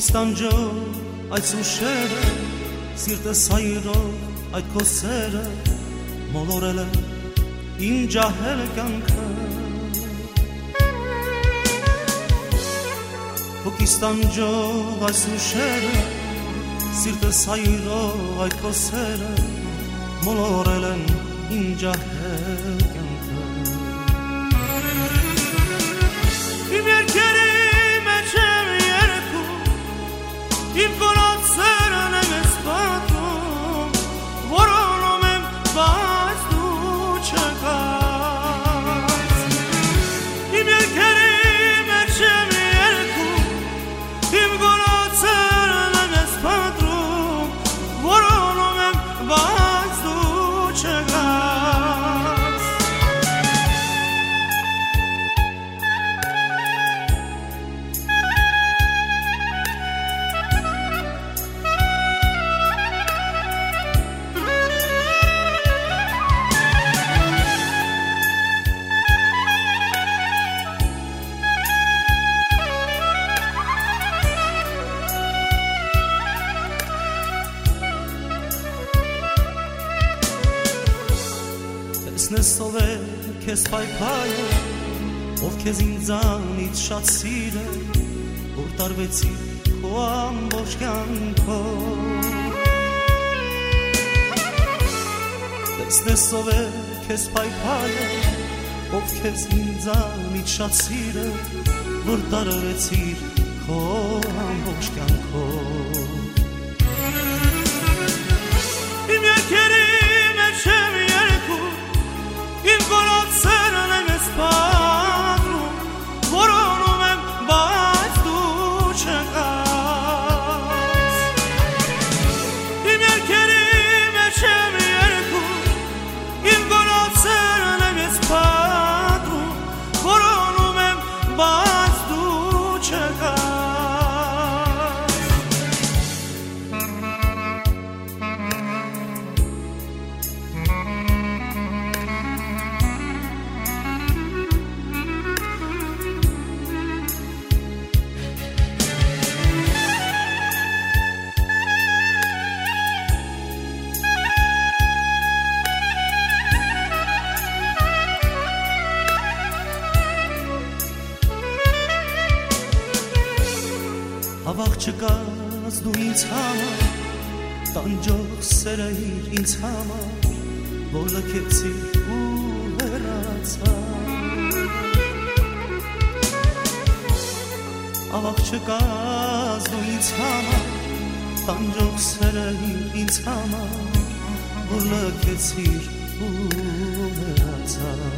Տանջող այդ սուշերը սիրտը սայրող այդ քո սերը մոլորել է իմ ջահել կյանքը Հոգիս տանջող այդ սուշերը սիրտը սայրող այդ քո սերը մոլորել են իմ ջահել կյանքը Իմ երկերի մեջ եմ Իմ կորացերն եմ ես պատում, որոնում եմ, բայց դու չկաս Իմ երկերի մեջ եմ երկում, իմ կորացերն եմ ես պատում, որոնում եմ, բայց դու չկաս Տեսնես ով է քեզ պայփայը ով քեզ ինձանից շատ սիրե որ տարվեցի քո ամբողջ կյանքով Տեսնես ով է քեզ պայփայը ով քեզ ինձանից շատ սիրե որ տարվեցի քո ամբողջ կյանքով Իմ երկերի մեջ եմ երկում Իմ կորացերն եմ ես պատում, որոնում եմ, բայց դու չկաս Իմ երկերի մեջ եմ երկում, իմ կորացերն եմ ես պատում, որոնում եմ, բայց դու չկաս Հավախ չկաս դու ինձ համար, տանջող սերայիր ինձ համար, որ լքեցի ու հեռացա Հավախ չկաս դու ինձ համար, տանջող սերայիր ինձ համար, որ լքեցիր ու հեռացա